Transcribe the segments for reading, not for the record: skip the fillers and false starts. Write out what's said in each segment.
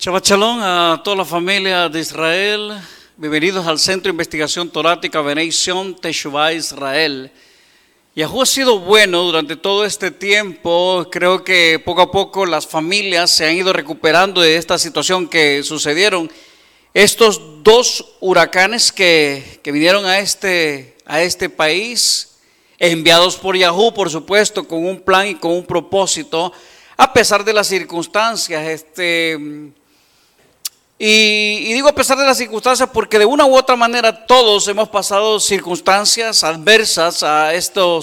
Shabbat Shalom a toda la familia de Israel. Bienvenidos al Centro de Investigación Torática Bnei Zion Teshuvah Israel. Yahú ha sido bueno durante todo este tiempo. Creo que poco a poco las familias se han ido recuperando de esta situación que sucedieron. Estos dos huracanes que vinieron a este país, enviados por Yahú, por supuesto, con un plan y con un propósito, a pesar de las circunstancias. Y digo a pesar de las circunstancias porque de una u otra manera todos hemos pasado circunstancias adversas a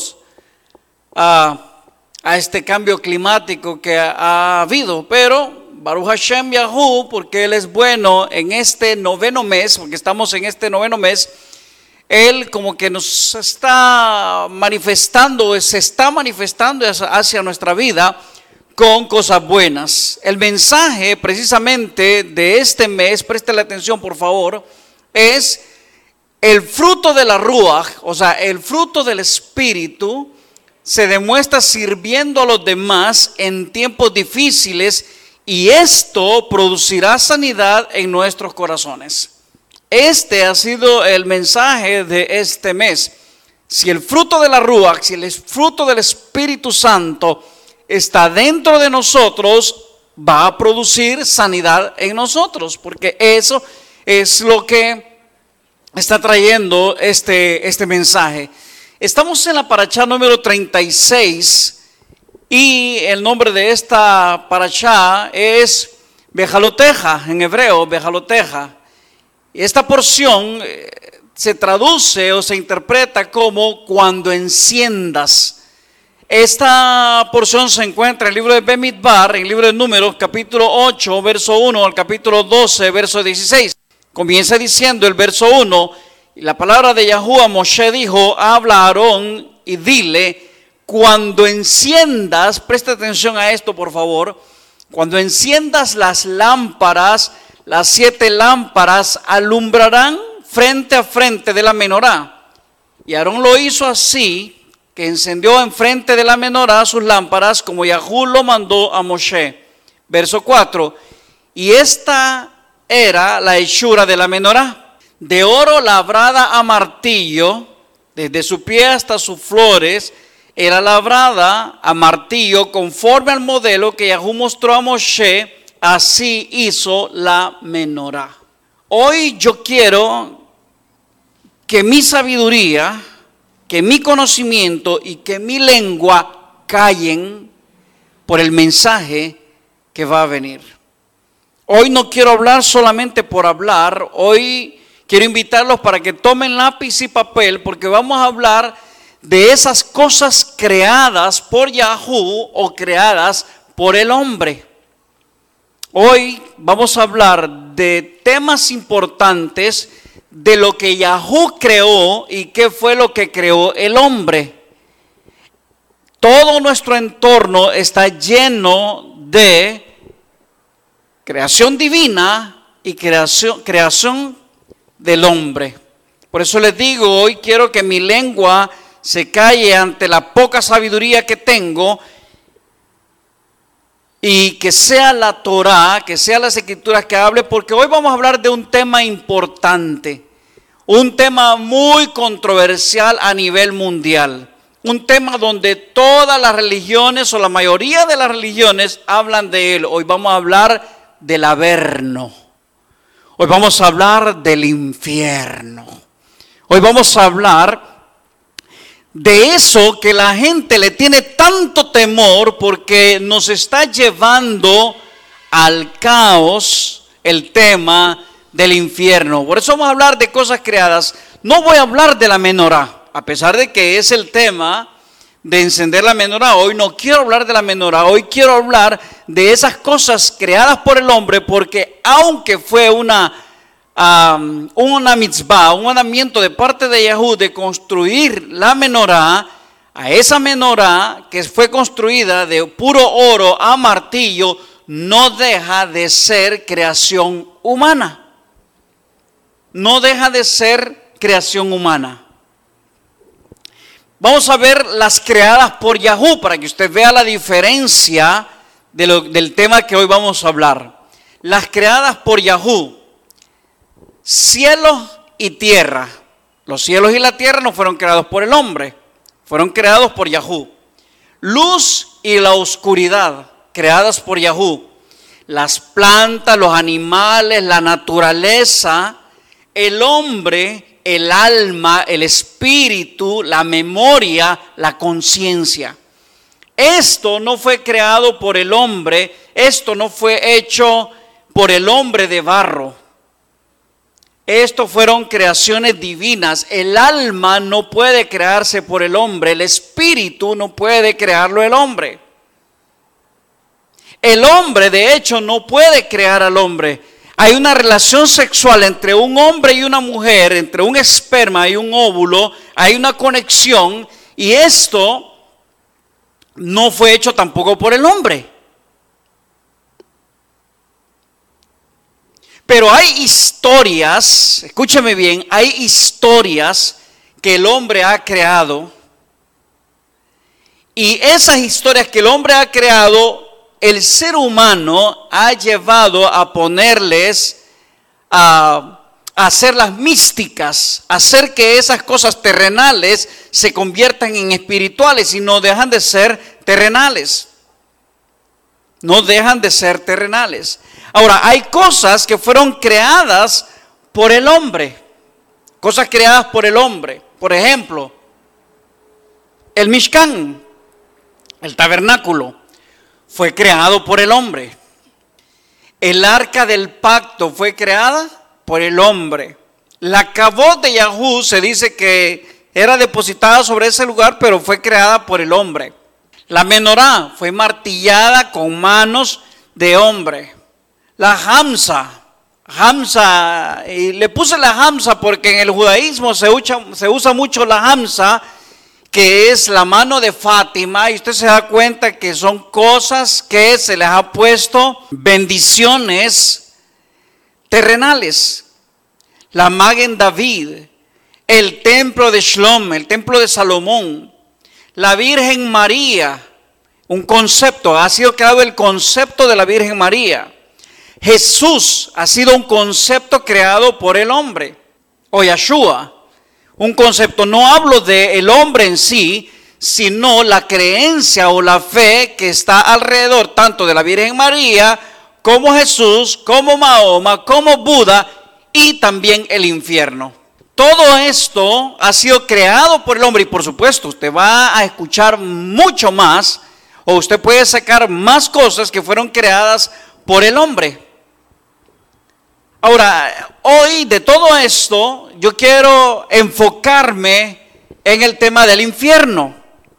este cambio climático que ha habido. Pero Baruch Hashem Yahú, porque Él es bueno en este noveno mes, porque estamos en este noveno mes, Él como que nos está manifestando, se está manifestando hacia nuestra vida con cosas buenas. El mensaje precisamente de este mes, préstale atención por favor, es el fruto de la Ruach, o sea, el fruto del Espíritu se demuestra sirviendo a los demás en tiempos difíciles y esto producirá sanidad en nuestros corazones. Este ha sido el mensaje de este mes. Si el fruto de la Ruach, si el fruto del Espíritu Santo está dentro de nosotros, va a producir sanidad en nosotros, porque eso es lo que está trayendo este mensaje. Estamos en la parashá número 36 y el nombre de esta parashá es Bejaloteja, en hebreo, Bejaloteja. Esta porción se traduce o se interpreta como cuando enciendas. Esta porción se encuentra en el libro de Bemidbar, en el libro de Números, capítulo 8, verso 1 al capítulo 12, verso 16. Comienza diciendo el verso 1, y la palabra de Yahú a Moshe dijo, habla a Aarón y dile, cuando enciendas, presta atención a esto por favor, cuando enciendas las lámparas, las 7 lámparas alumbrarán frente a frente de la menorá. Y Aarón lo hizo así, que encendió enfrente de la menorá sus lámparas, como Yahú lo mandó a Moshe. Verso 4, y esta era la hechura de la menorá, de oro labrada a martillo, desde su pie hasta sus flores, era labrada a martillo, conforme al modelo que Yahú mostró a Moshe, así hizo la menorá. Hoy yo quiero que mi sabiduría, que mi conocimiento y que mi lengua callen por el mensaje que va a venir. Hoy no quiero hablar solamente por hablar, hoy quiero invitarlos para que tomen lápiz y papel porque vamos a hablar de esas cosas creadas por Yahú o creadas por el hombre. Hoy vamos a hablar de temas importantes de lo que Yahú creó y qué fue lo que creó el hombre. Todo nuestro entorno está lleno de creación divina y creación del hombre. Por eso les digo, hoy quiero que mi lengua se calle ante la poca sabiduría que tengo y que sea la Torá, que sea las escrituras que hable, porque hoy vamos a hablar de un tema importante, un tema muy controversial a nivel mundial, un tema donde todas las religiones o la mayoría de las religiones hablan de él. Hoy vamos a hablar del Averno, hoy vamos a hablar del infierno, hoy vamos a hablar de eso que la gente le tiene tanto temor porque nos está llevando al caos el tema del infierno. Por eso vamos a hablar de cosas creadas. No voy a hablar de la menorá, a pesar de que es el tema de encender la menorá. Hoy no quiero hablar de la menorá, hoy quiero hablar de esas cosas creadas por el hombre, porque aunque fue una mitzvah, un mandamiento de parte de Yahú de construir la menorá, a esa menorá que fue construida de puro oro a martillo, no deja de ser creación humana. No deja de ser creación humana. Vamos a ver las creadas por Yahú para que usted vea la diferencia del tema que hoy vamos a hablar. las creadas por Yahú, cielos y tierra. Los cielos y la tierra no fueron creados por el hombre, fueron creados por Yahú. Luz y la oscuridad, creadas por Yahú. Las plantas, los animales, la naturaleza, el hombre, el alma, el espíritu, la memoria, la conciencia. Esto no fue creado por el hombre, esto no fue hecho por el hombre de barro. Estos fueron creaciones divinas. El alma no puede crearse por el hombre, el espíritu no puede crearlo el hombre. El hombre, de hecho, no puede crear al hombre. Hay una relación sexual entre un hombre y una mujer, entre un esperma y un óvulo, hay una conexión, y esto no fue hecho tampoco por el hombre. Pero hay historias, escúchame bien, hay historias que el hombre ha creado, y esas historias que el hombre ha creado, el ser humano ha llevado a ponerles, a hacerlas místicas, a hacer que esas cosas terrenales se conviertan en espirituales y no dejan de ser terrenales. No dejan de ser terrenales. Ahora, hay cosas que fueron creadas por el hombre, cosas creadas por el hombre. Por ejemplo, el Mishkan, el tabernáculo, fue creado por el hombre. El arca del pacto fue creada por el hombre. La Kabod de Yahú se dice que era depositada sobre ese lugar, pero fue creada por el hombre. La menorá fue martillada con manos de hombre. La hamsa, y le puse la hamsa porque en el judaísmo se usa mucho la hamsa, que es la mano de Fátima, y usted se da cuenta que son cosas que se les ha puesto bendiciones terrenales. La Magen David, el templo de Shlom, el templo de Salomón, la Virgen María, un concepto, ha sido creado el concepto de la Virgen María. Jesús ha sido un concepto creado por el hombre, o Yahshua. Un concepto, no hablo del hombre en sí, sino la creencia o la fe que está alrededor tanto de la Virgen María, como Jesús, como Mahoma, como Buda y también el infierno. Todo esto ha sido creado por el hombre y por supuesto usted va a escuchar mucho más o usted puede sacar más cosas que fueron creadas por el hombre. Ahora, hoy de todo esto, yo quiero enfocarme en el tema del infierno.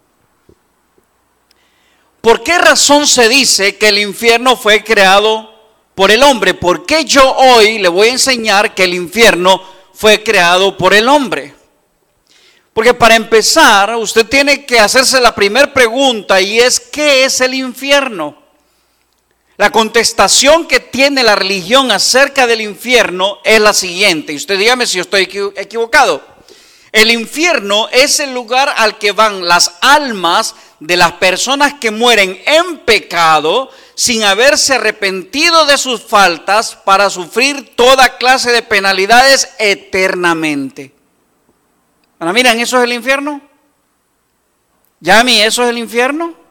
¿Por qué razón se dice que el infierno fue creado por el hombre? ¿Por qué yo hoy le voy a enseñar que el infierno fue creado por el hombre? Porque para empezar, usted tiene que hacerse la primera pregunta y es, ¿qué es el infierno? La contestación que tiene la religión acerca del infierno es la siguiente, y usted dígame si yo estoy equivocado. El infierno es el lugar al que van las almas de las personas que mueren en pecado sin haberse arrepentido de sus faltas para sufrir toda clase de penalidades eternamente. Ahora miren, ¿eso es el infierno? Yami, ¿eso es el infierno?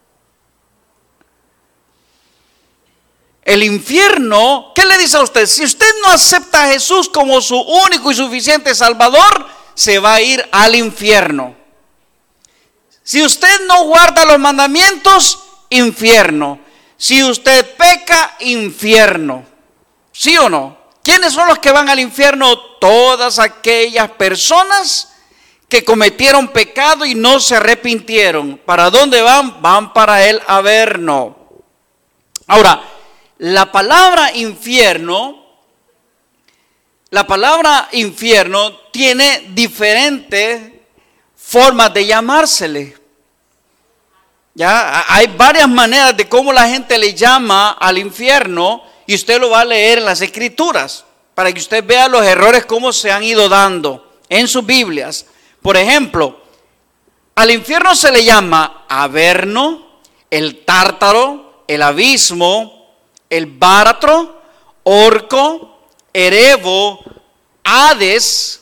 El infierno, ¿qué le dice a usted? Si usted no acepta a Jesús como su único y suficiente Salvador, se va a ir al infierno. Si usted no guarda los mandamientos, infierno. Si usted peca, infierno. ¿Sí o no? ¿Quiénes son los que van al infierno? Todas aquellas personas que cometieron pecado y no se arrepintieron. ¿Para dónde van? Van para el averno. Ahora, la palabra infierno tiene diferentes formas de llamársele. Ya hay varias maneras de cómo la gente le llama al infierno y usted lo va a leer en las escrituras para que usted vea los errores cómo se han ido dando en sus Biblias. Por ejemplo, al infierno se le llama averno, el tártaro, el abismo, el báratro, Orco, Erebo, Hades,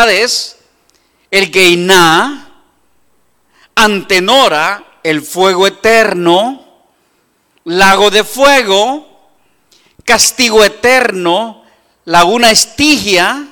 el Geiná, Antenora, el fuego eterno, lago de fuego, castigo eterno, laguna Estigia,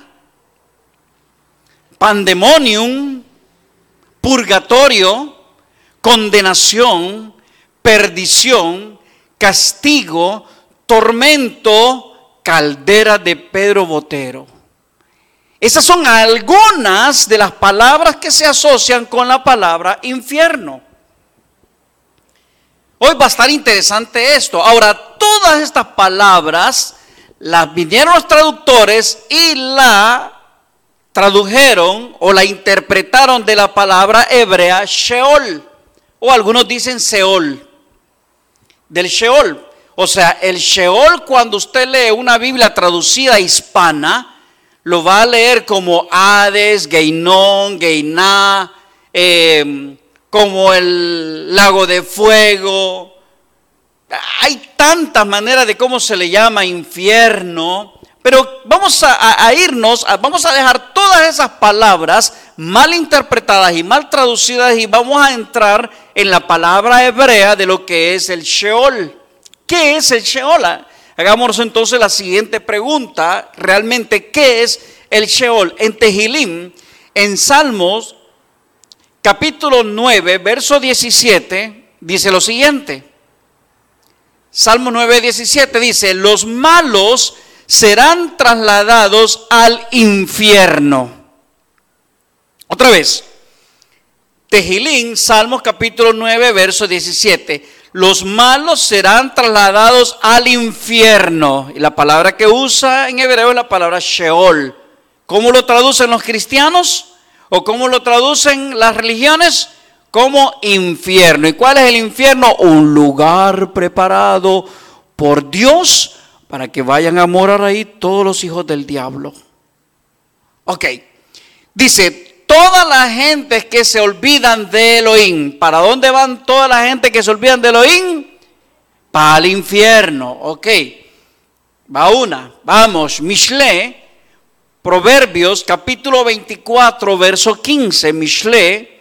pandemonium, purgatorio, condenación, perdición, castigo, tormento, caldera de Pedro Botero. Esas son algunas de las palabras que se asocian con la palabra infierno. Hoy va a estar interesante esto. Ahora, todas estas palabras las vinieron los traductores y la tradujeron o la interpretaron de la palabra hebrea Sheol, o algunos dicen Seol, del Sheol. O sea, el Sheol, cuando usted lee una Biblia traducida hispana, lo va a leer como Hades, Geinón, Geiná, como el lago de fuego. Hay tantas maneras de cómo se le llama infierno, pero vamos vamos a dejar todas esas palabras mal interpretadas y mal traducidas y vamos a entrar en la palabra hebrea de lo que es el Sheol. ¿Qué es el Sheol? Hagámonos entonces la siguiente pregunta. Realmente, ¿qué es el Sheol? En Tehilim, en Salmos, capítulo 9, verso 17, dice lo siguiente. Salmo 9, 17 dice: los malos serán trasladados al infierno. Otra vez. Tehilim, Salmos capítulo 9, verso 17. Los malos serán trasladados al infierno. Y la palabra que usa en hebreo es la palabra Sheol. ¿Cómo lo traducen los cristianos? ¿O cómo lo traducen las religiones? Como infierno. ¿Y cuál es el infierno? Un lugar preparado por Dios para que vayan a morar ahí todos los hijos del diablo. Ok. Dice: toda la gente que se olvidan de Elohim. ¿Para dónde van toda la gente que se olvidan de Elohim? Para el infierno. Ok. Va una. Vamos. Mishle. Proverbios capítulo 24 verso 15. Mishle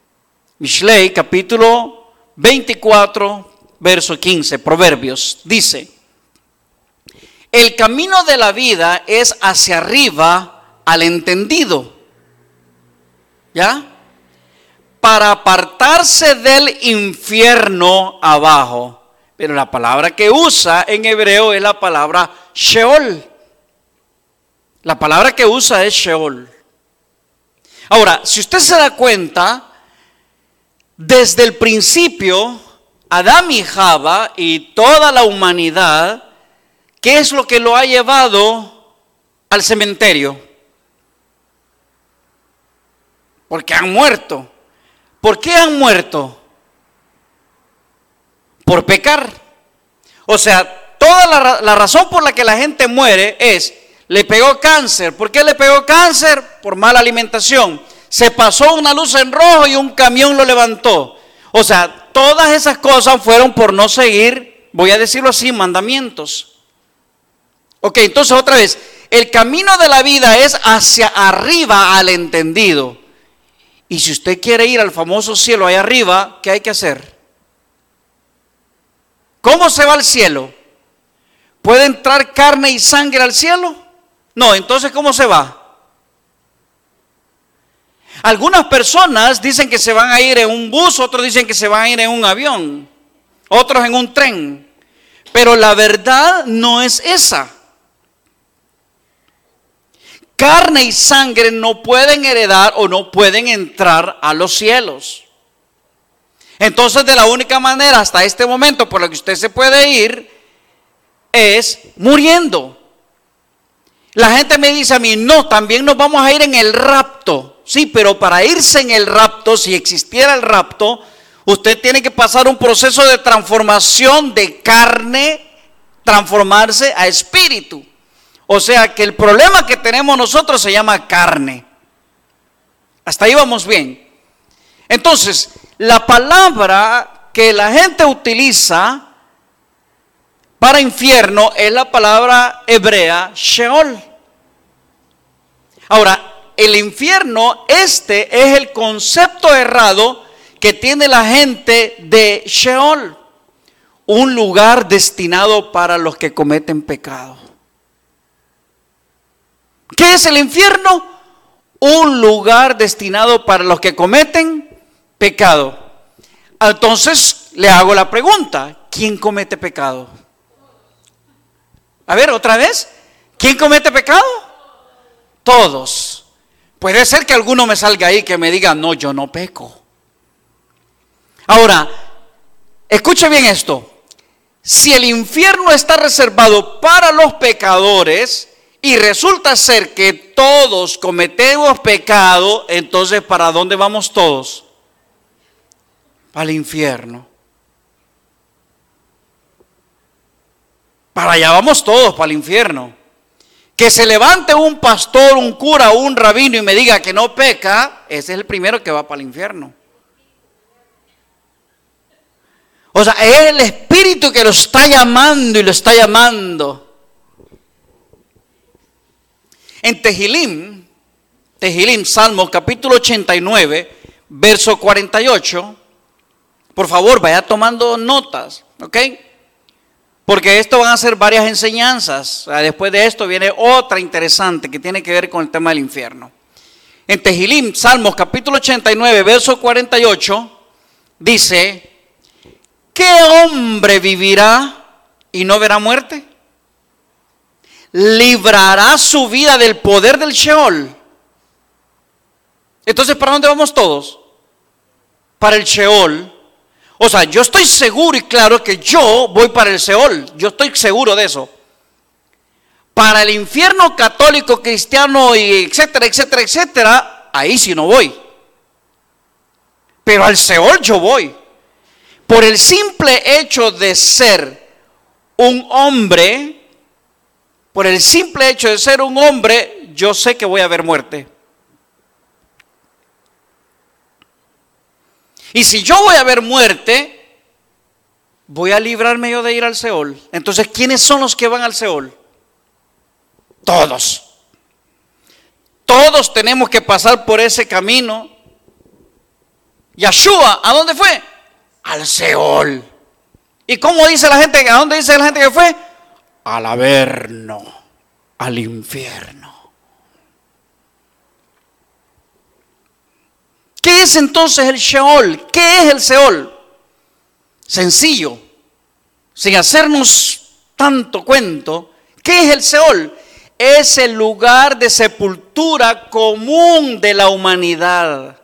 capítulo 24 verso 15. Proverbios. Dice: el camino de la vida es hacia arriba al entendido. ¿Ya? Para apartarse del infierno abajo. Pero la palabra que usa en hebreo es la palabra Sheol. La palabra que usa es Sheol. Ahora, si usted se da cuenta, desde el principio, Adán y Java y toda la humanidad, ¿qué es lo que lo ha llevado al cementerio? Porque han muerto. ¿Por qué han muerto? Por pecar. O sea, toda la razón por la que la gente muere es: le pegó cáncer. ¿Por qué le pegó cáncer? Por mala alimentación. Se pasó una luz en rojo y un camión lo levantó. O sea, todas esas cosas fueron por no seguir, voy a decirlo así, mandamientos. Ok, entonces otra vez, el camino de la vida es hacia arriba al entendido. Y si usted quiere ir al famoso cielo allá arriba, ¿qué hay que hacer? ¿Cómo se va al cielo? ¿Puede entrar carne y sangre al cielo? No, entonces ¿cómo se va? Algunas personas dicen que se van a ir en un bus, otros dicen que se van a ir en un avión, otros en un tren. Pero la verdad no es esa. Carne y sangre no pueden heredar o no pueden entrar a los cielos. Entonces, de la única manera hasta este momento por la que usted se puede ir es muriendo. La gente me dice a mí: no, también nos vamos a ir en el rapto. Sí, pero para irse en el rapto, si existiera el rapto, usted tiene que pasar un proceso de transformación de carne, transformarse a espíritu. O sea que el problema que tenemos nosotros se llama carne. Hasta ahí vamos bien. Entonces, la palabra que la gente utiliza para infierno es la palabra hebrea Sheol. Ahora, el infierno, este es el concepto errado que tiene la gente de Sheol, un lugar destinado para los que cometen pecado. ¿Qué es el infierno? Un lugar destinado para los que cometen pecado. Entonces le hago la pregunta: ¿quién comete pecado? A ver, otra vez. ¿Quién comete pecado? Todos. Puede ser que alguno me salga ahí que me diga: no, yo no peco. Ahora, escuche bien esto. Si el infierno está reservado para los pecadores y resulta ser que todos cometemos pecado, entonces ¿para dónde vamos todos? Para el infierno. Para allá vamos todos, para el infierno. Que se levante un pastor, un cura o un rabino y me diga que no peca, ese es el primero que va para el infierno. O sea, es el Espíritu que lo está llamando y lo está llamando. En Tehilim, Salmos capítulo 89, verso 48. Por favor, vaya tomando notas, ¿ok? Porque esto van a ser varias enseñanzas. Después de esto viene otra interesante que tiene que ver con el tema del infierno. En Tehilim, Salmos capítulo 89, verso 48, dice: ¿qué hombre vivirá y no verá muerte? ¿Librará su vida del poder del Sheol? Entonces, ¿para dónde vamos todos? Para el Sheol. O sea, yo estoy seguro y claro que yo voy para el Sheol. Yo estoy seguro de eso. Para el infierno católico, cristiano y etcétera, etcétera, etcétera, ahí sí no voy. Pero al Sheol yo voy. Por el simple hecho de ser un hombre, por el simple hecho de ser un hombre, yo sé que voy a ver muerte. Y si yo voy a ver muerte, voy a librarme yo de ir al Sheol. Entonces, ¿quiénes son los que van al Sheol? Todos. Todos tenemos que pasar por ese camino. Yeshua, ¿a dónde fue? Al Sheol. ¿Y cómo dice la gente? ¿A dónde dice la gente que fue? Al Averno, al infierno. ¿Qué es entonces el Sheol? ¿Qué es el Sheol? Sencillo, sin hacernos tanto cuento. ¿Qué es el Sheol? Es el lugar de sepultura común de la humanidad.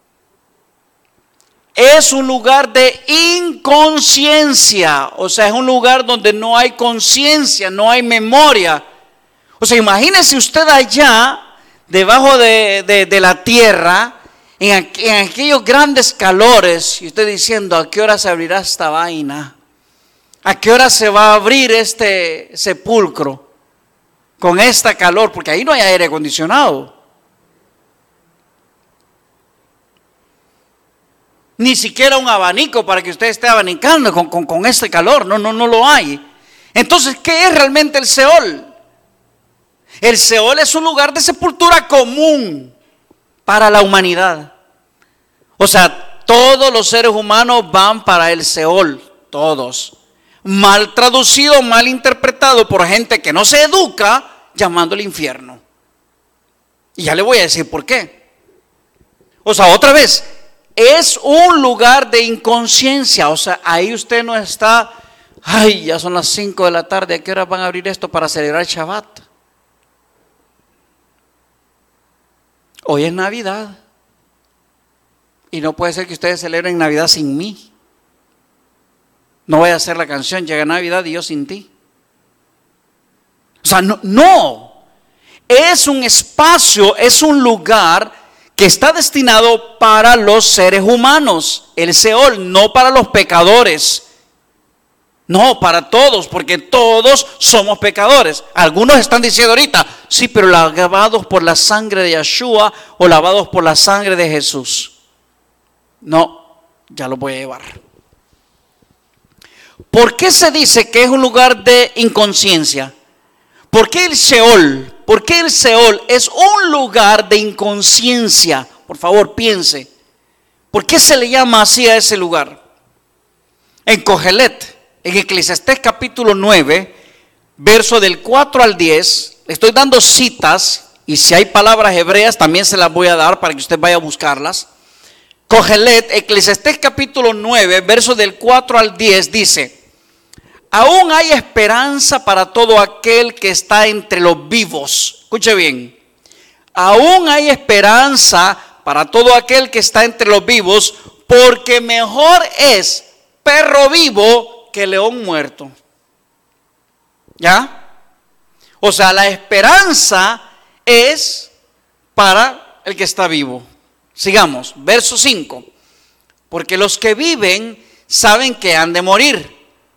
Es un lugar de inconsciencia, o sea, es un lugar donde no hay conciencia, no hay memoria. O sea, imagínese usted allá, debajo de la tierra, en aquellos grandes calores, y usted diciendo: ¿a qué hora se abrirá esta vaina? ¿A qué hora se va a abrir este sepulcro con esta calor? Porque ahí no hay aire acondicionado. Ni siquiera un abanico para que usted esté abanicando con este calor. No lo hay. Entonces, ¿qué es realmente el Sheol? El Sheol es un lugar de sepultura común para la humanidad. O sea, todos los seres humanos van para el Sheol. Todos. Mal traducido, mal interpretado por gente que no se educa, llamándolo infierno. Y ya le voy a decir por qué. O sea, otra vez, es un lugar de inconsciencia. O sea, ahí usted no está: ay, ya son las 5 de la tarde, ¿a qué hora van a abrir esto para celebrar el Shabbat? Hoy es Navidad. Y no puede ser que ustedes celebren Navidad sin mí. No voy a hacer la canción: llega Navidad y yo sin ti. O sea, no. Es un espacio, es un lugar que está destinado para los seres humanos. El Sheol, no para los pecadores. No, para todos, porque todos somos pecadores. Algunos están diciendo ahorita: sí, pero lavados por la sangre de Yeshua o lavados por la sangre de Jesús. No, ya lo voy a llevar. ¿por qué se dice que es un lugar de inconsciencia? ¿Por qué el Seol? ¿Por qué el Seol es un lugar de inconsciencia? Por favor, piense. ¿Por qué se le llama así a ese lugar? En Cogelet, en Eclesiastés capítulo 9, verso del 4 al 10, le estoy dando citas, y si hay palabras hebreas también se las voy a dar para que usted vaya a buscarlas. Cogelet, Eclesiastés capítulo 9, verso del 4 al 10 dice: aún hay esperanza para todo aquel que está entre los vivos. Escuche bien. Aún hay esperanza para todo aquel que está entre los vivos, porque mejor es perro vivo que león muerto. ¿Ya? O sea, la esperanza es para el que está vivo. Sigamos, verso 5. Porque los que viven saben que han de morir.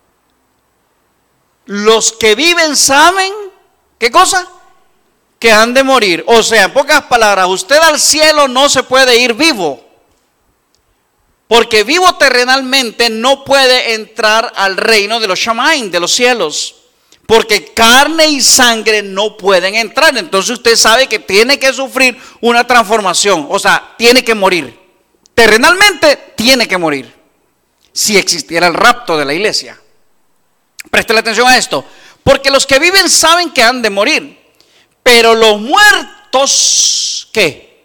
Los que viven saben, ¿qué cosa? Que han de morir. O sea, en pocas palabras, usted al cielo no se puede ir vivo. Porque vivo terrenalmente no puede entrar al reino de los Shamaim, de los cielos. Porque carne y sangre no pueden entrar. Entonces usted sabe que tiene que sufrir una transformación. O sea, tiene que morir. Terrenalmente tiene que morir. Si existiera el rapto de la iglesia. Preste atención a esto. Porque los que viven saben que han de morir. Pero los muertos, ¿qué?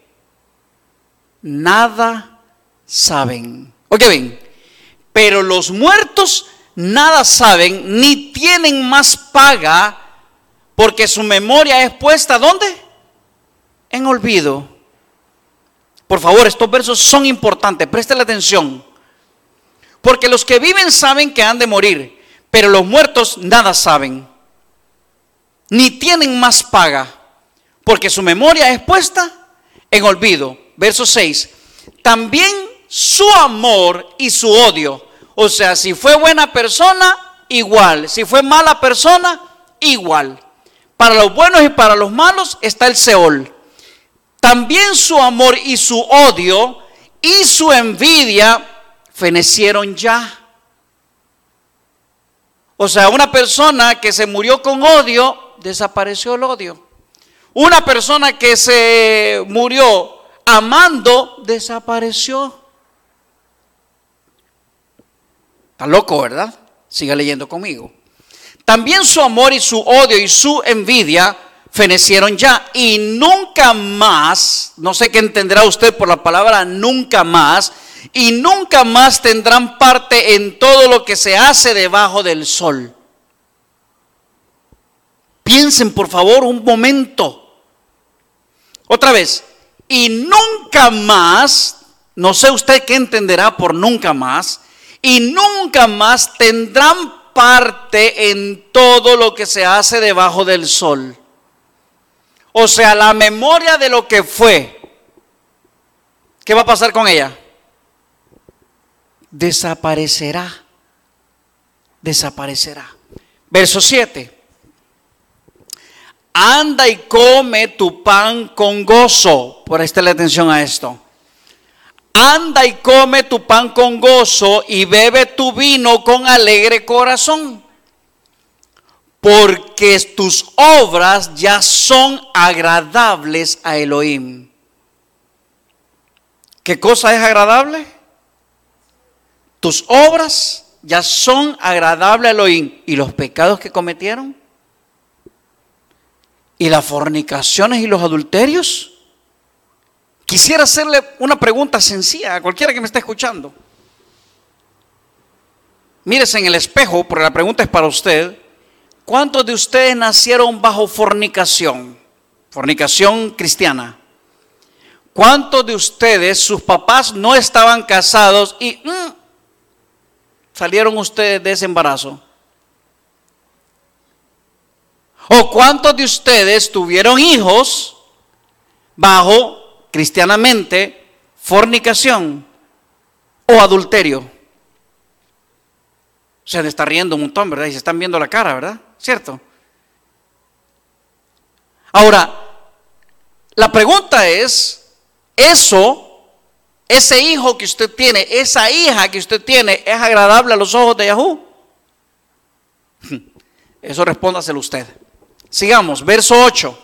Nada saben. Oye bien. Pero los muertos nada saben, ni tienen más paga, porque su memoria es puesta, ¿dónde? En olvido. Por favor, estos versos son importantes, préstale atención. Porque los que viven saben que han de morir, pero los muertos nada saben, ni tienen más paga, porque su memoria es puesta en olvido. Verso 6. También su amor y su odio. O sea, si fue buena persona, igual. Si fue mala persona, igual. Para los buenos y para los malos está el Seol. También su amor y su odio y su envidia fenecieron ya. O sea, una persona que se murió con odio, desapareció el odio. Una persona que se murió amando, desapareció. Está loco, ¿verdad? Siga leyendo conmigo. También su amor y su odio y su envidia fenecieron ya. Y nunca más, no sé qué entenderá usted por la palabra nunca más, y nunca más tendrán parte en todo lo que se hace debajo del sol. Piensen por favor un momento. Otra vez. Y nunca más, no sé usted qué entenderá por nunca más, y nunca más tendrán parte en todo lo que se hace debajo del sol. O sea, la memoria de lo que fue, ¿qué va a pasar con ella? Desaparecerá. Desaparecerá. Verso 7. Anda y come tu pan con gozo. Préstale atención a esto. Anda y come tu pan con gozo y bebe tu vino con alegre corazón, porque tus obras ya son agradables a Elohim. ¿Qué cosa es agradable? Tus obras ya son agradables a Elohim. ¿Y los pecados que cometieron? ¿Y las fornicaciones y los adulterios? Quisiera hacerle una pregunta sencilla a cualquiera que me esté escuchando. Mírese en el espejo, porque la pregunta es para usted. ¿Cuántos de ustedes nacieron bajo fornicación? Fornicación cristiana. ¿Cuántos de ustedes, sus papás no estaban casados y salieron ustedes de ese embarazo? ¿O cuántos de ustedes tuvieron hijos bajo cristianamente fornicación o adulterio? Se le está riendo un montón, ¿verdad? Y se están viendo la cara, ¿verdad? ¿Cierto? Ahora, la pregunta es, ese hijo que usted tiene, esa hija que usted tiene, ¿es agradable a los ojos de Yahweh? Eso respóndaselo usted. Sigamos, verso 8.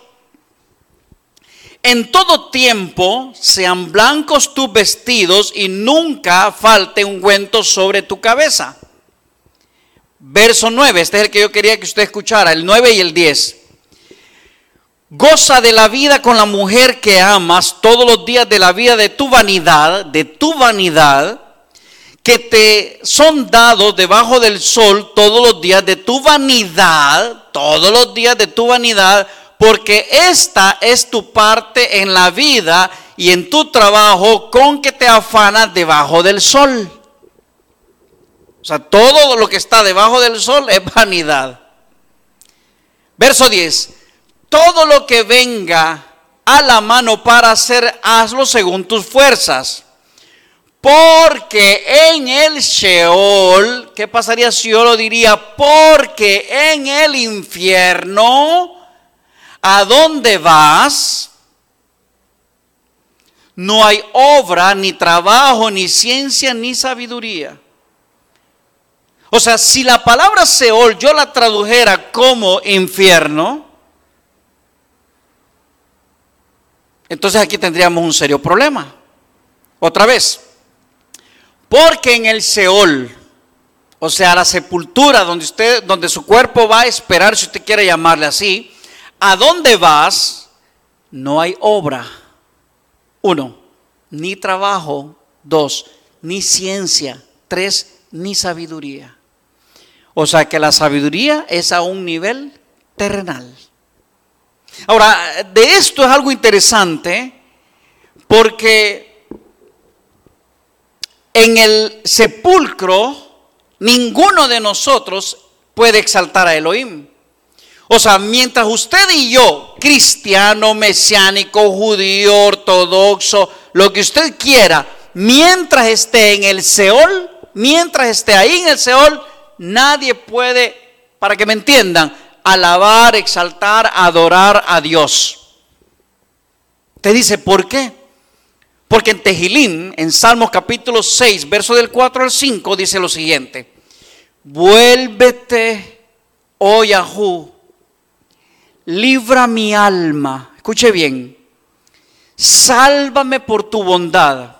En todo tiempo sean blancos tus vestidos y nunca falte ungüento sobre tu cabeza. Verso 9, este es el que yo quería que usted escuchara, el 9 y el 10. Goza de la vida con la mujer que amas todos los días de la vida de tu vanidad, que te son dados debajo del sol todos los días de tu vanidad, porque esta es tu parte en la vida y en tu trabajo con que te afanas debajo del sol. O sea, todo lo que está debajo del sol es vanidad. Verso 10. Todo lo que venga a la mano para hacer, hazlo según tus fuerzas. Porque en el Sheol, ¿qué pasaría si yo lo diría? Porque en el infierno, ¿a dónde vas? No hay obra, ni trabajo, ni ciencia, ni sabiduría. O sea, si la palabra Seol yo la tradujera como infierno, entonces aquí tendríamos un serio problema. Otra vez. Porque en el Seol, o sea, la sepultura donde su cuerpo va a esperar, si usted quiere llamarle así, ¿a dónde vas? No hay obra. 1, ni trabajo. 2, ni ciencia. 3, ni sabiduría. O sea que la sabiduría es a un nivel terrenal. Ahora, de esto es algo interesante, porque en el sepulcro ninguno de nosotros puede exaltar a Elohim. O sea, mientras usted y yo, cristiano, mesiánico, judío, ortodoxo, lo que usted quiera, mientras esté en el Seol, mientras esté ahí en el Seol, nadie puede, para que me entiendan, alabar, exaltar, adorar a Dios. Te dice, ¿por qué? Porque en Tehilim, en Salmos capítulo 6, verso del 4 al 5, dice lo siguiente: vuélvete, oh Yahú, libra mi alma. Escuche bien. Sálvame por tu bondad.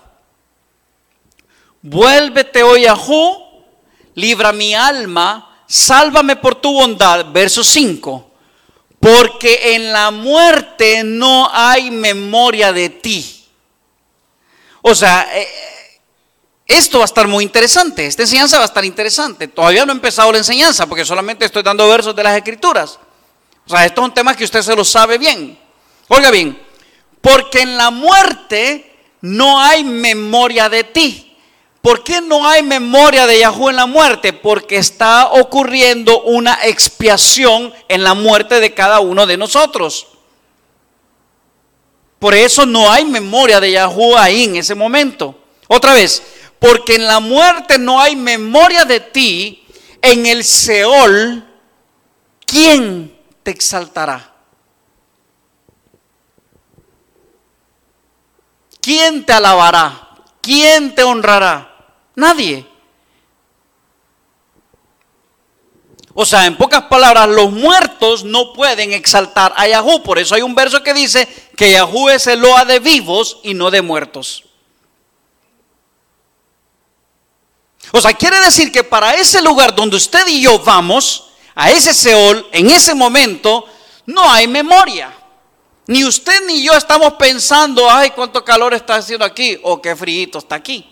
Vuélvete, oh Yahú, libra mi alma, sálvame por tu bondad. Verso 5. Porque en la muerte no hay memoria de ti. O sea, esto va a estar muy interesante. Esta enseñanza va a estar interesante. Todavía no he empezado la enseñanza porque solamente estoy dando versos de las Escrituras. O sea, esto es un tema que usted se lo sabe bien. Oiga bien, porque en la muerte no hay memoria de ti. ¿Por qué no hay memoria de Yahú en la muerte? Porque está ocurriendo una expiación en la muerte de cada uno de nosotros. Por eso no hay memoria de Yahú ahí en ese momento. Otra vez, porque en la muerte no hay memoria de ti, en el Seol, ¿quién te exaltará? ¿Quién te alabará? ¿Quién te honrará? Nadie. O sea, en pocas palabras, los muertos no pueden exaltar a Yahú. Por eso hay un verso que dice que Yahú es el Eloa de vivos y no de muertos. O sea, quiere decir que para ese lugar donde usted y yo vamos, a ese Seol, en ese momento, no hay memoria. Ni usted ni yo estamos pensando, ay, cuánto calor está haciendo aquí, o qué frío está aquí.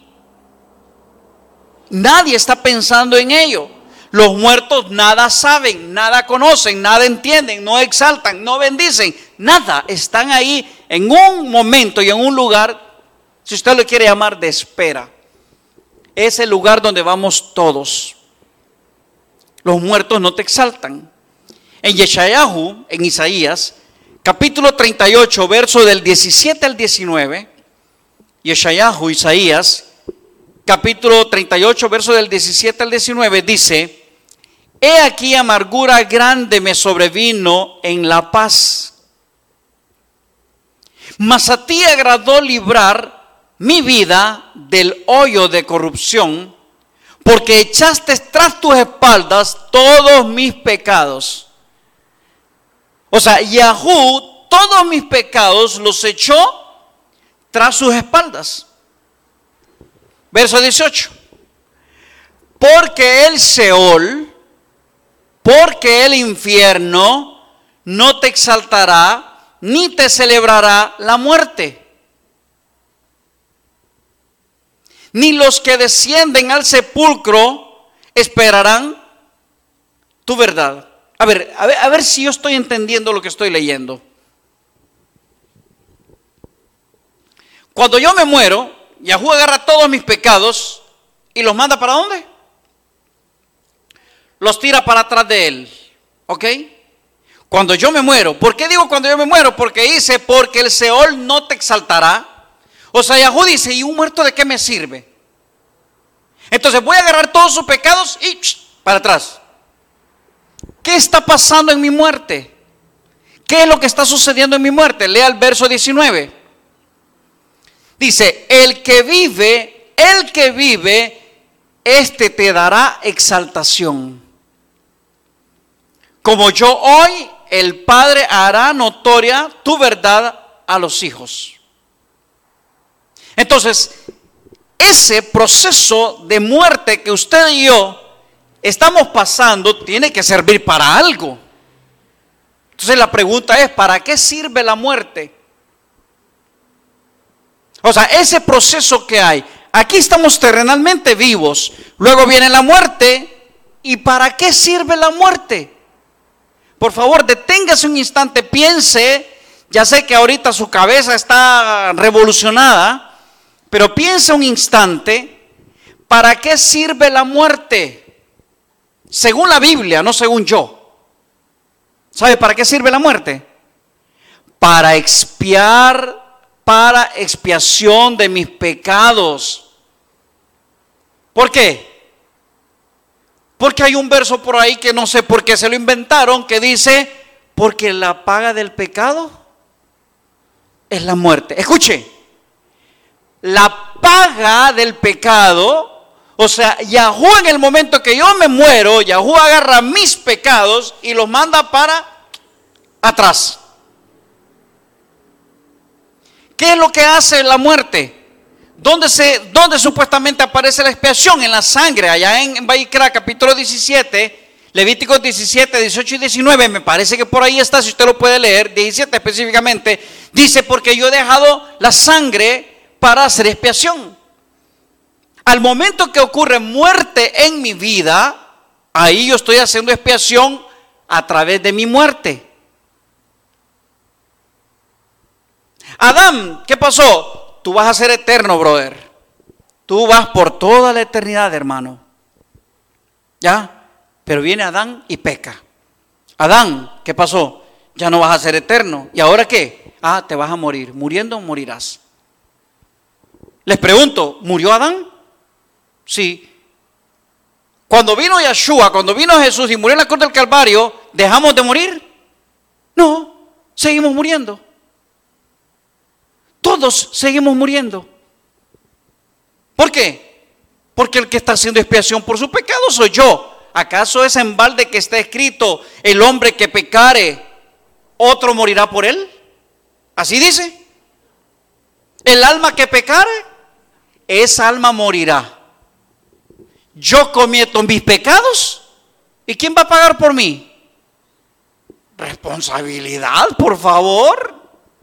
Nadie está pensando en ello. Los muertos nada saben, nada conocen, nada entienden, no exaltan, no bendicen, nada. Están ahí en un momento y en un lugar, si usted lo quiere llamar, de espera. Es el lugar donde vamos todos. Los muertos no te exaltan. En Yeshayahu, en Isaías, capítulo 38, verso del 17 al 19, Yeshayahu, Isaías, capítulo 38, verso del 17 al 19, dice: he aquí amargura grande me sobrevino en la paz, mas a ti agradó librar mi vida del hoyo de corrupción, porque echaste tras tus espaldas todos mis pecados. O sea, Yahú todos mis pecados los echó tras sus espaldas. Verso 18. Porque el Seol, porque el infierno no te exaltará, ni te celebrará la muerte. Ni los que descienden al sepulcro esperarán tu verdad. A ver si yo estoy entendiendo lo que estoy leyendo. Cuando yo me muero, Yahú agarra todos mis pecados y los manda ¿para dónde? Los tira para atrás de él. ¿Ok? Cuando yo me muero. ¿Por qué digo cuando yo me muero? Porque dice, porque el Seol no te exaltará. O sea, Yahú dice, ¿y un muerto de qué me sirve? Entonces voy a agarrar todos sus pecados y para atrás. ¿Qué está pasando en mi muerte? ¿Qué es lo que está sucediendo en mi muerte? Lea el verso 19. Dice, el que vive, este te dará exaltación. Como yo hoy, el Padre hará notoria tu verdad a los hijos. Entonces, ese proceso de muerte que usted y yo estamos pasando tiene que servir para algo. Entonces la pregunta es, ¿para qué sirve la muerte? O sea, ese proceso que hay, aquí estamos terrenalmente vivos, luego viene la muerte, ¿y para qué sirve la muerte? Por favor, deténgase un instante, piense, ya sé que ahorita su cabeza está revolucionada, pero piense un instante, ¿para qué sirve la muerte? Según la Biblia, no según yo. ¿Sabe para qué sirve la muerte? Para expiar, para expiación de mis pecados. ¿Por qué? Porque hay un verso por ahí que no sé por qué se lo inventaron, que dice, porque la paga del pecado es la muerte. Escuche, la paga del pecado, o sea, Yahú en el momento que yo me muero, Yahú agarra mis pecados y los manda para atrás. ¿Qué es lo que hace la muerte? ¿Dónde supuestamente aparece la expiación? En la sangre, allá en Vaikra, capítulo 17, Levíticos 17, 18 y 19, me parece que por ahí está, si usted lo puede leer, 17 específicamente, dice, porque yo he dejado la sangre para hacer expiación. Al momento que ocurre muerte en mi vida, ahí yo estoy haciendo expiación a través de mi muerte. Adán, ¿qué pasó? Tú vas a ser eterno, brother. Tú vas por toda la eternidad, hermano. ¿Ya? Pero viene Adán y peca. Adán, ¿qué pasó? Ya no vas a ser eterno. ¿Y ahora qué? Te vas a morir. Muriendo morirás. Les pregunto, ¿murió Adán? Sí. Cuando vino Yeshua, cuando vino Jesús y murió en la cruz del Calvario, ¿dejamos de morir? No, seguimos muriendo. Todos seguimos muriendo. ¿Por qué? Porque el que está haciendo expiación por su pecado soy yo. ¿Acaso es en balde que está escrito, el hombre que pecare, otro morirá por él? ¿Así dice? El alma que pecare, esa alma morirá. Yo cometo mis pecados, ¿y quién va a pagar por mí? Responsabilidad, por favor.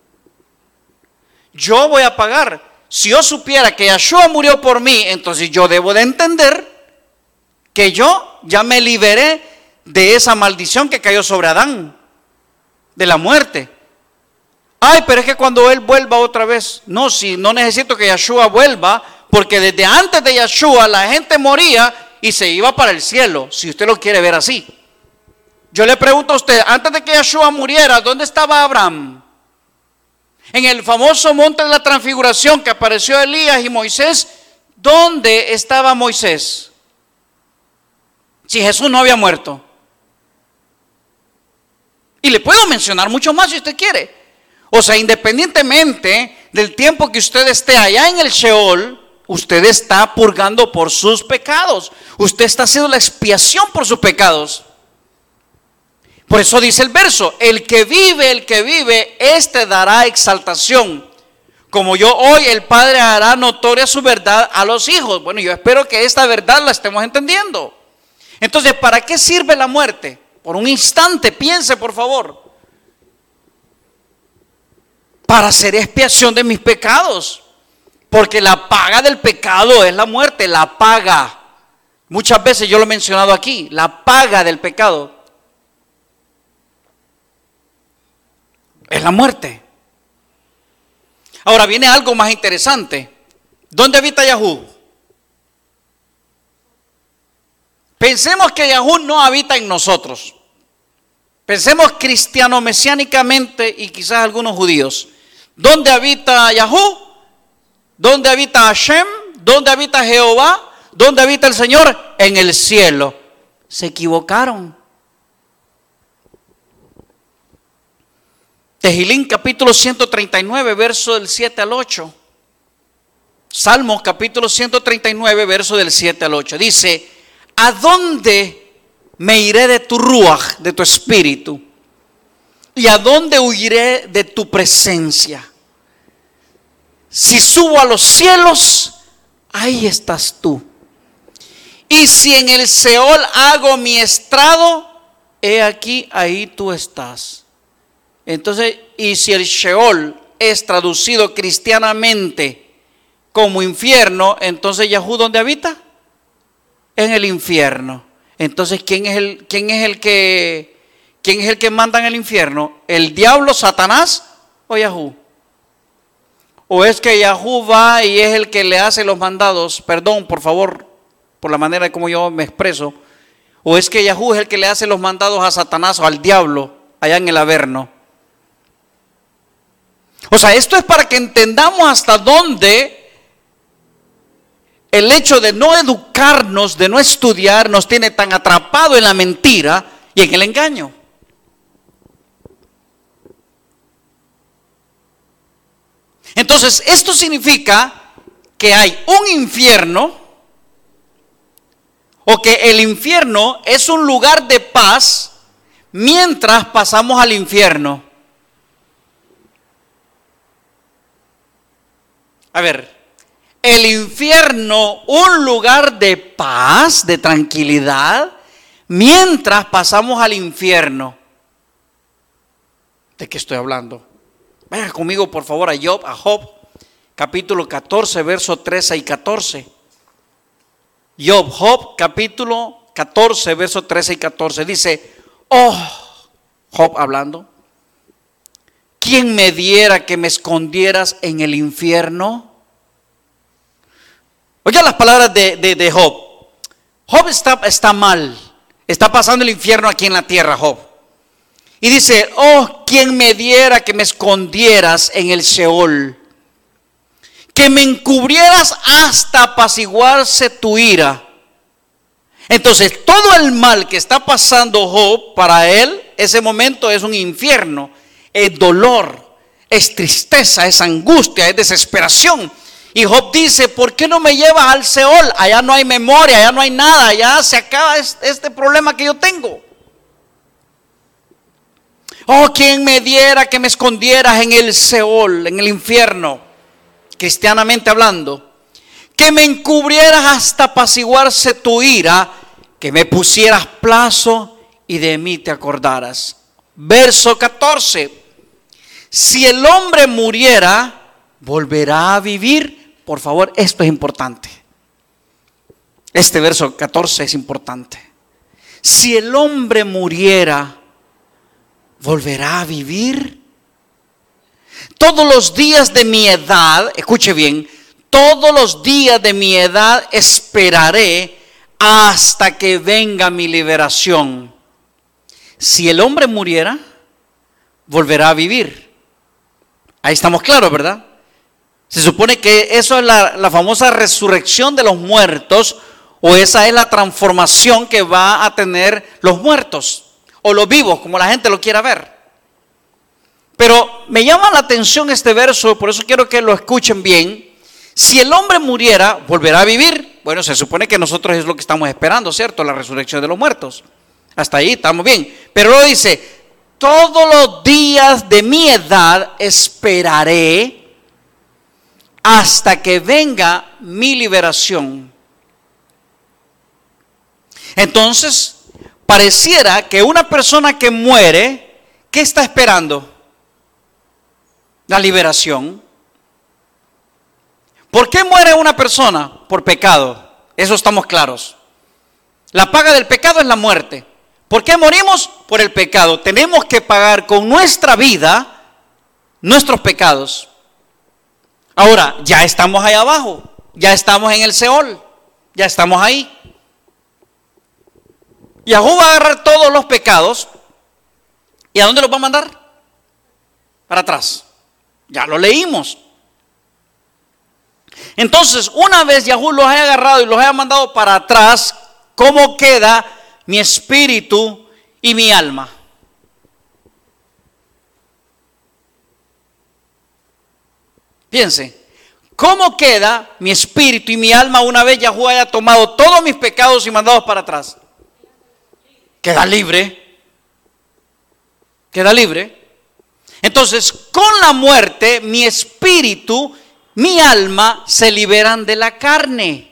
Yo voy a pagar. Si yo supiera que Yeshua murió por mí, entonces yo debo de entender que yo ya me liberé de esa maldición que cayó sobre Adán, de la muerte. Pero es que cuando él vuelva otra vez, no, si no necesito que Yeshua vuelva, porque desde antes de Yeshua la gente moría y se iba para el cielo, si usted lo quiere ver así. Yo le pregunto a usted, antes de que Yeshua muriera, ¿dónde estaba Abraham? En el famoso monte de la transfiguración que apareció Elías y Moisés, ¿dónde estaba Moisés? Si Jesús no había muerto. Y le puedo mencionar mucho más si usted quiere. O sea, independientemente del tiempo que usted esté allá en el Sheol, Usted está purgando por sus pecados. Usted está haciendo la expiación por sus pecados. Por eso dice el verso: el que vive, este dará exaltación. Como yo hoy, el Padre hará notoria su verdad a los hijos. Bueno, yo espero que esta verdad la estemos entendiendo. Entonces, ¿para qué sirve la muerte? Por un instante, piense por favor. Para hacer expiación de mis pecados. Porque la paga del pecado es la muerte, la paga. Muchas veces yo lo he mencionado aquí, la paga del pecado es la muerte. Ahora viene algo más interesante. ¿Dónde habita Yahú? Pensemos que Yahú no habita en nosotros. Pensemos cristiano-mesiánicamente y quizás algunos judíos. ¿Dónde habita Yahú? ¿Dónde habita Hashem? ¿Dónde habita Jehová? ¿Dónde habita el Señor? En el cielo. Se equivocaron. Tehilín capítulo 139, verso del 7 al 8. Salmos capítulo 139, verso del 7 al 8. Dice: ¿a dónde me iré de tu ruaj, de tu espíritu? ¿Y a dónde huiré de tu presencia? Si subo a los cielos, ahí estás tú. Y si en el Seol hago mi estrado, he aquí, ahí tú estás. Entonces, y si el Sheol es traducido cristianamente como infierno, entonces Yahú, ¿dónde habita? En el infierno. Entonces, ¿quién es el que manda en el infierno? ¿El diablo, Satanás o Yahú? ¿O es que Yahú va y es el que le hace los mandados? Perdón, por favor, por la manera como yo me expreso. ¿O es que Yahú es el que le hace los mandados a Satanás o al diablo allá en el Averno? O sea, esto es para que entendamos hasta dónde el hecho de no educarnos, de no estudiar, nos tiene tan atrapado en la mentira y en el engaño. Entonces, esto significa que hay un infierno, o que el infierno es un lugar de paz mientras pasamos al infierno. A ver, el infierno, un lugar de paz, de tranquilidad, mientras pasamos al infierno. ¿De qué estoy hablando? Vaya conmigo por favor a Job, capítulo 14, verso 13 y 14. Job, capítulo 14, verso 13 y 14. Dice: Job hablando, ¿quién me diera que me escondieras en el infierno? Oiga las palabras de Job. Job está mal, está pasando el infierno aquí en la tierra, Job. Y dice: ¿quién me diera que me escondieras en el Sheol? Que me encubrieras hasta apaciguarse tu ira. Entonces, todo el mal que está pasando Job, para él, ese momento es un infierno. Es dolor, es tristeza, es angustia, es desesperación. Y Job dice: ¿por qué no me llevas al Seol? Allá no hay memoria, allá no hay nada, allá se acaba este problema que yo tengo. ¿Quién me diera que me escondieras en el Seol, en el infierno, cristianamente hablando? Que me encubrieras hasta apaciguarse tu ira, que me pusieras plazo y de mí te acordaras. Verso 14. Si el hombre muriera, volverá a vivir. Por favor, esto es importante. Este verso 14 es importante. Si el hombre muriera, ¿volverá a vivir? Todos los días de mi edad, escuche bien, todos los días de mi edad esperaré hasta que venga mi liberación. Si el hombre muriera, volverá a vivir. Ahí estamos claros, ¿verdad? Se supone que eso es la famosa resurrección de los muertos, o esa es la transformación que va a tener los muertos o los vivos, como la gente lo quiera ver. Pero me llama la atención este verso, por eso quiero que lo escuchen bien. Si el hombre muriera, volverá a vivir. Bueno, se supone que nosotros es lo que estamos esperando, ¿cierto? La resurrección de los muertos. Hasta ahí estamos bien. Pero luego dice, todos los días de mi edad esperaré hasta que venga mi liberación. Entonces, pareciera que una persona que muere, ¿qué está esperando? La liberación. ¿Por qué muere una persona? Por pecado. Eso estamos claros. La paga del pecado es la muerte. ¿Por qué morimos? Por el pecado. Tenemos que pagar con nuestra vida nuestros pecados. Ahora, ya estamos ahí abajo. Ya estamos en el Seol. Ya estamos ahí. Yahú va a agarrar todos los pecados. ¿Y a dónde los va a mandar? Para atrás. Ya lo leímos. Entonces, una vez Yahú los haya agarrado y los haya mandado para atrás, ¿cómo queda mi espíritu y mi alma? Piense, ¿cómo queda mi espíritu y mi alma una vez Yahú haya tomado todos mis pecados y mandados para atrás? Queda libre. Queda libre. Entonces, con la muerte, mi espíritu, mi alma se liberan de la carne.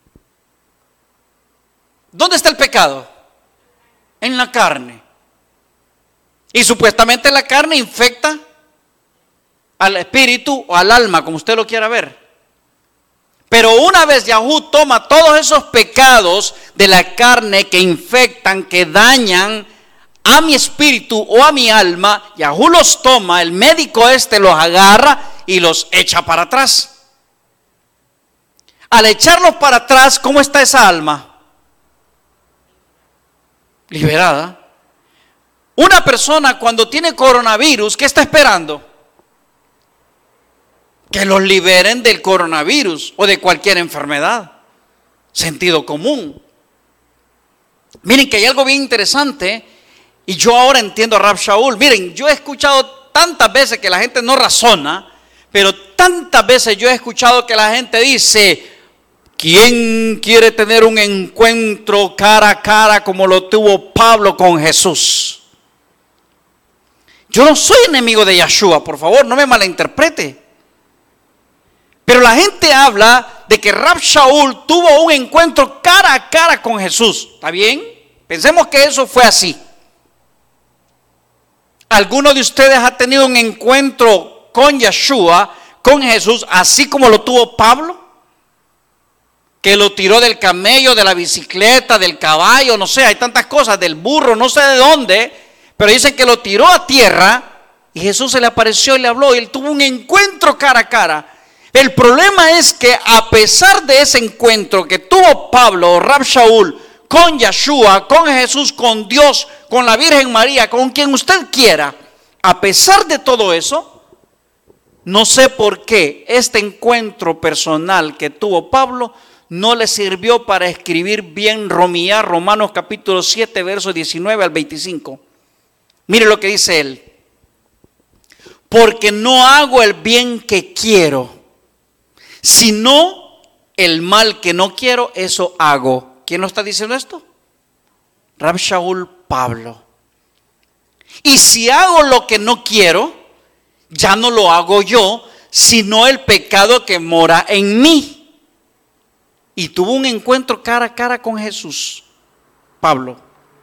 ¿Dónde está el pecado? En la carne. Y supuestamente la carne infecta al espíritu o al alma, como usted lo quiera ver. Pero una vez Yahú toma todos esos pecados de la carne que infectan, que dañan a mi espíritu o a mi alma, Yahú los toma, el médico los agarra y los echa para atrás. Al echarlos para atrás, ¿cómo está esa alma? Liberada. Una persona cuando tiene coronavirus, ¿qué está esperando? Que los liberen del coronavirus o de cualquier enfermedad. Sentido común. Miren que hay algo bien interesante y yo ahora entiendo a Rab Shaul. Miren, yo he escuchado tantas veces que la gente no razona, pero tantas veces yo he escuchado que la gente dice, ¿quién quiere tener un encuentro cara a cara como lo tuvo Pablo con Jesús? Yo no soy enemigo de Yeshua, por favor, no me malinterprete. Pero la gente habla de que Rab Shaul tuvo un encuentro cara a cara con Jesús. ¿Está bien? Pensemos que eso fue así. ¿Alguno de ustedes ha tenido un encuentro con Yeshua, con Jesús, así como lo tuvo Pablo? Que lo tiró del camello, de la bicicleta, del caballo, no sé, hay tantas cosas, del burro, no sé de dónde, pero dicen que lo tiró a tierra y Jesús se le apareció y le habló y él tuvo un encuentro cara a cara. El problema es que a pesar de ese encuentro que tuvo Pablo o Rab Shaul con Yeshua, con Jesús, con Dios, con la Virgen María, con quien usted quiera, a pesar de todo eso, no sé por qué este encuentro personal que tuvo Pablo no le sirvió para escribir bien Romanos capítulo 7, versos 19 al 25. Mire lo que dice él. Porque no hago el bien que quiero, sino el mal que no quiero, eso hago. ¿Quién lo está diciendo esto? Rab Shaul, Pablo. Y si hago lo que no quiero, ya no lo hago yo, sino el pecado que mora en mí. Y tuvo un encuentro cara a cara con Jesús, Pablo.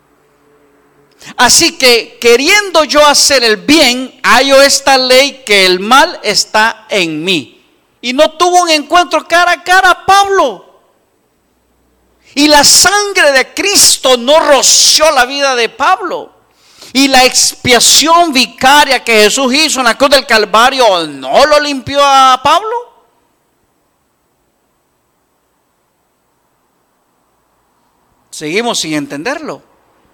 Así que queriendo yo hacer el bien, hallo esta ley que el mal está en mí. Y no tuvo un encuentro cara a cara Pablo. Y la sangre de Cristo no roció la vida de Pablo. Y la expiación vicaria que Jesús hizo en la cruz del Calvario no lo limpió a Pablo. Seguimos sin entenderlo.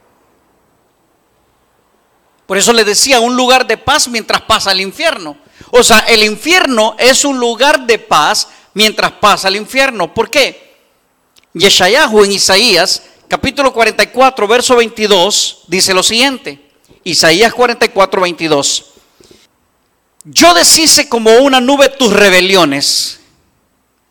Por eso les decía, un lugar de paz mientras pasa el infierno. O sea, el infierno es un lugar de paz mientras pasa el infierno. ¿Por qué? Yeshayahu en Isaías, capítulo 44, verso 22, dice lo siguiente. Isaías 44, 22. Yo deshice como una nube tus rebeliones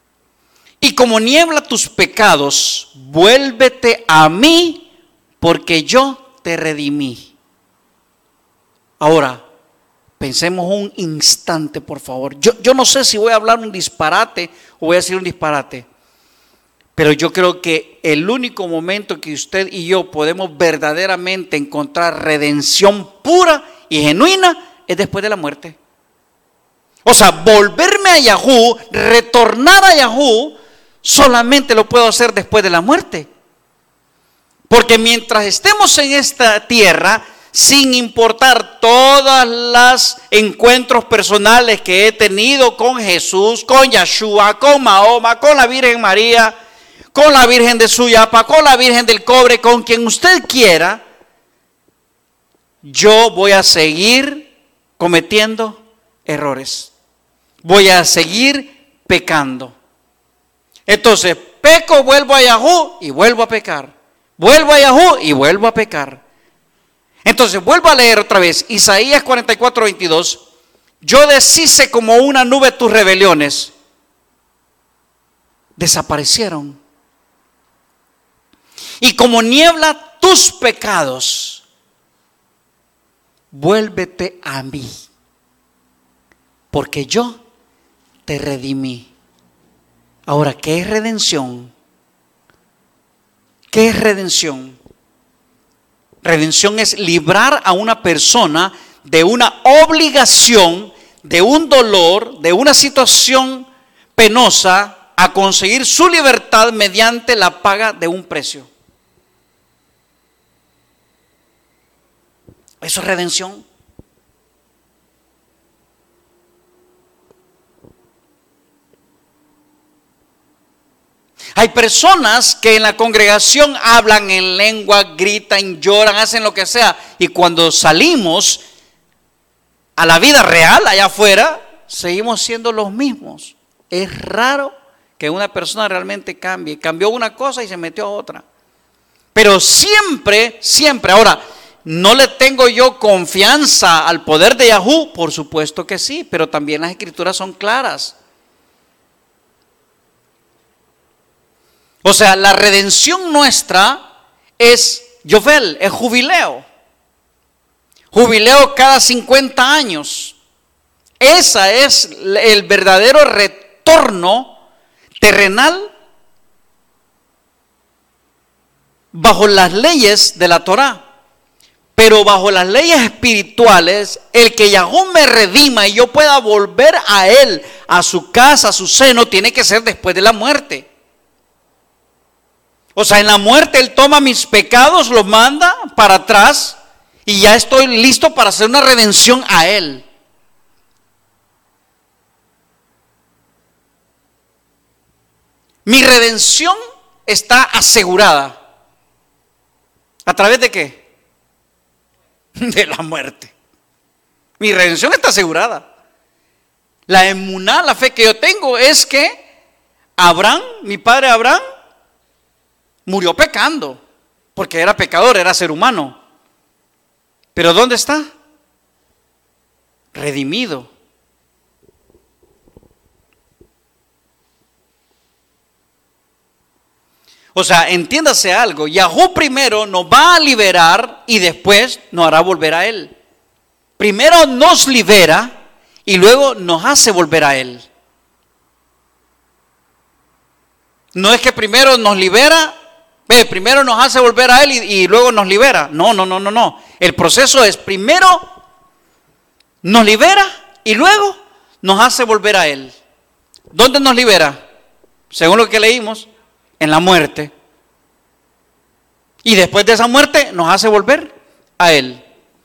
Y como niebla tus pecados, vuélvete a mí, porque yo te redimí. Ahora, pensemos un instante, por favor. Yo no sé si voy a hablar un disparate o voy a decir un disparate, pero yo creo que el único momento que usted y yo podemos verdaderamente encontrar redención pura y genuina es después de la muerte. O sea, volverme a Yahú, retornar a Yahú, solamente lo puedo hacer después de la muerte. Porque mientras estemos en esta tierra, sin importar todos los encuentros personales que he tenido con Jesús, con Yeshua, con Mahoma, con la Virgen María, con la Virgen de Suyapa, con la Virgen del Cobre, con quien usted quiera, yo voy a seguir cometiendo errores. Voy a seguir pecando. Entonces, peco, vuelvo a Yahú y vuelvo a pecar. Vuelvo a Yahú y vuelvo a pecar. Entonces, vuelvo a leer otra vez. Isaías 44:22. Yo deshice como una nube tus rebeliones. Desaparecieron. Y como niebla tus pecados. Vuélvete a mí. Porque yo te redimí. Ahora, ¿qué es redención? ¿Qué es redención? Redención es librar a una persona de una obligación, de un dolor, de una situación penosa, a conseguir su libertad mediante la paga de un precio. Eso es redención. Hay personas que en la congregación hablan en lengua, gritan, lloran, hacen lo que sea. Y cuando salimos a la vida real, allá afuera, seguimos siendo los mismos. Es raro que una persona realmente cambie. Cambió una cosa y se metió a otra. Pero siempre, ahora, ¿no le tengo yo confianza al poder de Yahú? Por supuesto que sí, pero también las escrituras son claras. O sea, la redención nuestra es Yovel, es jubileo. Jubileo cada 50 años. Ese es el verdadero retorno terrenal bajo las leyes de la Torá. Pero bajo las leyes espirituales, el que Yahú me redima y yo pueda volver a él, a su casa, a su seno, tiene que ser después de la muerte. O sea, en la muerte Él toma mis pecados, los manda para atrás y ya estoy listo para hacer una redención a Él. Mi redención está asegurada. ¿A través de qué? De la muerte. Mi redención está asegurada. La emuná, la fe que yo tengo es que Abraham, mi padre Abraham, murió pecando, porque era pecador, era ser humano. Pero ¿dónde está? Redimido. O sea, entiéndase algo, Yahú primero nos va a liberar y después nos hará volver a Él. Primero nos libera y luego nos hace volver a Él. No es que primero nos libera, primero nos hace volver a Él y luego nos libera. No. El proceso es primero nos libera y luego nos hace volver a Él. ¿Dónde nos libera? Según lo que leímos, en la muerte. Y después de esa muerte nos hace volver a Él.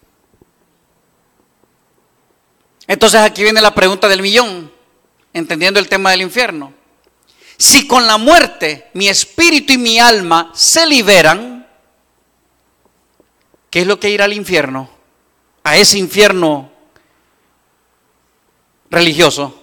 Entonces aquí viene la pregunta del millón, entendiendo el tema del infierno. Si con la muerte mi espíritu y mi alma se liberan, ¿qué es lo que ir al infierno? A ese infierno religioso.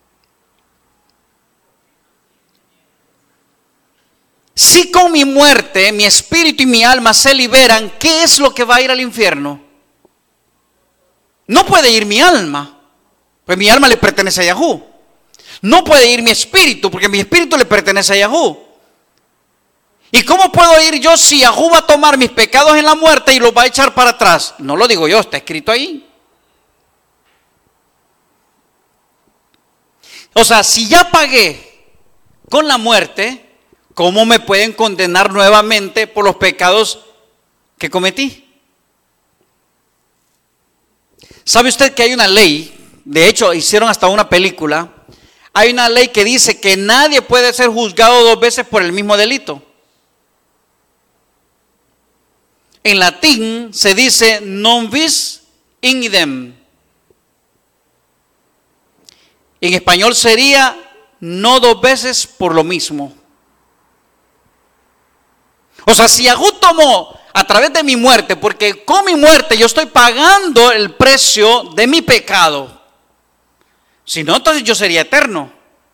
Si con mi muerte mi espíritu y mi alma se liberan, ¿qué es lo que va a ir al infierno? No puede ir mi alma, pues mi alma le pertenece a Yahú. No puede ir mi espíritu, porque mi espíritu le pertenece a Yahú. ¿Y cómo puedo ir yo si Yahú va a tomar mis pecados en la muerte y los va a echar para atrás? No lo digo yo, está escrito ahí. O sea, si ya pagué con la muerte, ¿cómo me pueden condenar nuevamente por los pecados que cometí? ¿Sabe usted que hay una ley? De hecho, hicieron hasta una película. Hay una ley que dice que nadie puede ser juzgado 2 veces por el mismo delito. En latín se dice non bis in idem. En español sería no 2 veces por lo mismo. O sea, si Yahú tomó a través de mi muerte, porque con mi muerte yo estoy pagando el precio de mi pecado. Si no, entonces yo sería eterno.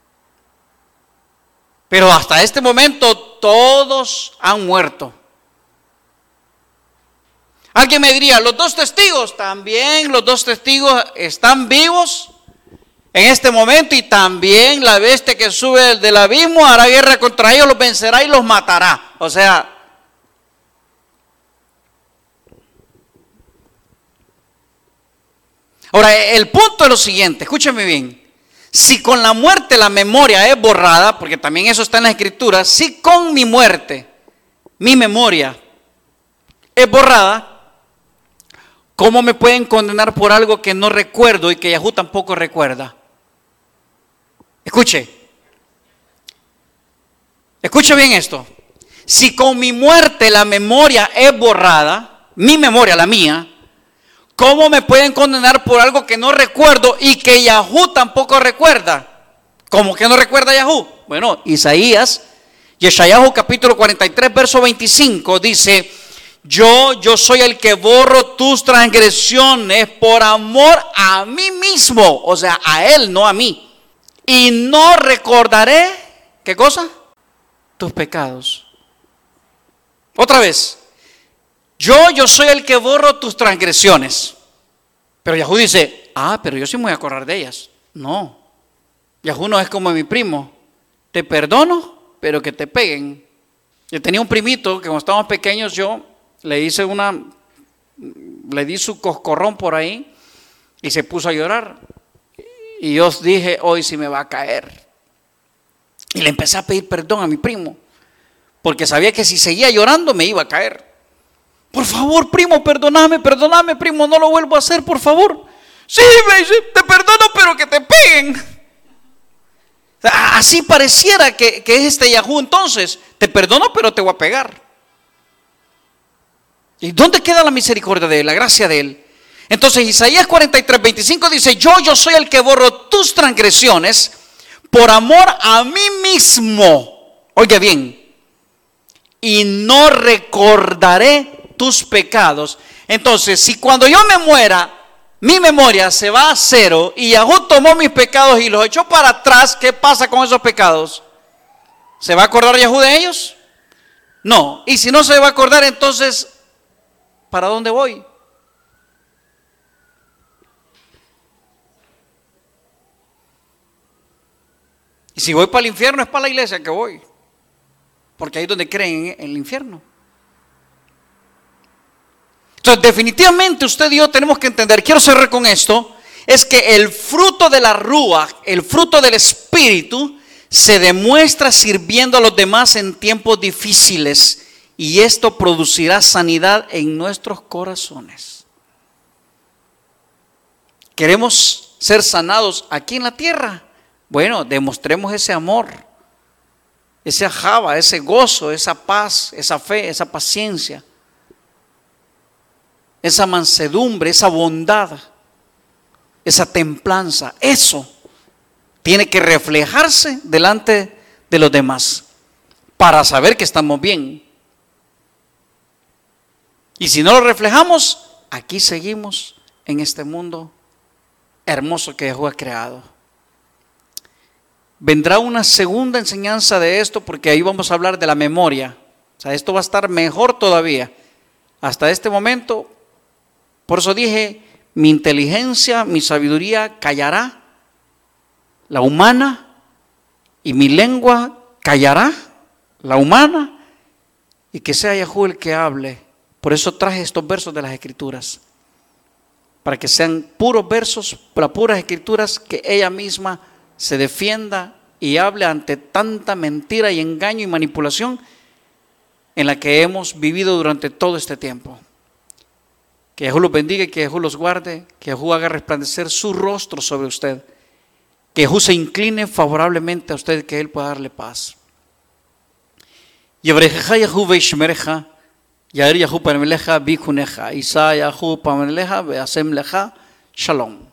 Pero hasta este momento todos han muerto. Alguien me diría, los 2 testigos, también los 2 testigos están vivos en este momento, y también la bestia que sube del abismo hará guerra contra ellos, los vencerá y los matará. O sea, ahora el punto es lo siguiente, escúcheme bien. Si con la muerte la memoria es borrada, porque también eso está en la escritura, si con mi muerte mi memoria es borrada, ¿cómo me pueden condenar por algo que no recuerdo y que Yahú tampoco recuerda? Escuche bien esto. Si con mi muerte la memoria es borrada, mi memoria, la mía, ¿cómo me pueden condenar por algo que no recuerdo y que Yahú tampoco recuerda? ¿Cómo que no recuerda Yahú? Bueno, Isaías, Yeshayahu capítulo 43, verso 25 dice: Yo soy el que borro tus transgresiones por amor a mí mismo, o sea, a Él, no a mí. Y no recordaré, ¿qué cosa? Tus pecados. Otra vez, yo soy el que borro tus transgresiones. Pero Yahú dice, pero yo sí me voy a acordar de ellas. No, Yahú no es como mi primo. Te perdono, pero que te peguen. Yo tenía un primito que cuando estábamos pequeños yo le di su coscorrón por ahí y se puso a llorar. Y yo dije, hoy sí me va a caer. Y le empecé a pedir perdón a mi primo, porque sabía que si seguía llorando me iba a caer. Por favor, primo, perdóname, primo, no lo vuelvo a hacer, por favor. Sí, me dice, te perdono, pero que te peguen. Así pareciera que es este Yahú. Entonces, te perdono, pero te voy a pegar. ¿Y dónde queda la misericordia de Él, la gracia de Él? Entonces Isaías 43, 25 dice, yo soy el que borro tus transgresiones por amor a mí mismo. Oiga bien, y no recordaré tus pecados. Entonces, si cuando yo me muera, mi memoria se va a cero y Yahú tomó mis pecados y los echó para atrás, ¿qué pasa con esos pecados? ¿Se va a acordar Yahú de ellos? No. Y si no se va a acordar, entonces, ¿para dónde voy? Y si voy para el infierno, es para la iglesia que voy, porque ahí es donde creen en el infierno. Entonces, definitivamente usted y yo tenemos que entender, quiero cerrar con esto, es que el fruto de la Ruach, el fruto del Espíritu, se demuestra sirviendo a los demás en tiempos difíciles, y esto producirá sanidad en nuestros corazones. ¿Queremos ser sanados aquí en la tierra? Bueno, demostremos ese amor, ese ajaba, ese gozo, esa paz, esa fe, esa paciencia, esa mansedumbre, esa bondad, esa templanza. Eso tiene que reflejarse delante de los demás para saber que estamos bien. Y si no lo reflejamos, aquí seguimos en este mundo hermoso que Yahú ha creado. Vendrá una segunda enseñanza de esto, porque ahí vamos a hablar de la memoria. O sea, esto va a estar mejor todavía. Hasta este momento, por eso dije, mi inteligencia, mi sabiduría callará, la humana, y mi lengua callará, la humana, y que sea Yahweh el que hable. Por eso traje estos versos de las Escrituras, para que sean puros versos, puras Escrituras, que ella misma se defienda y hable ante tanta mentira y engaño y manipulación en la que hemos vivido durante todo este tiempo. Que Yahweh los bendiga y que Yahweh los guarde, que Yahweh haga resplandecer su rostro sobre usted, que Yahweh se incline favorablemente a usted, que Él pueda darle paz. Yebrejeja Yahweh veishmereja, Yair Yahweh pameleja bikuneja, Isa Yahweh pameleja veasem leja, Shalom.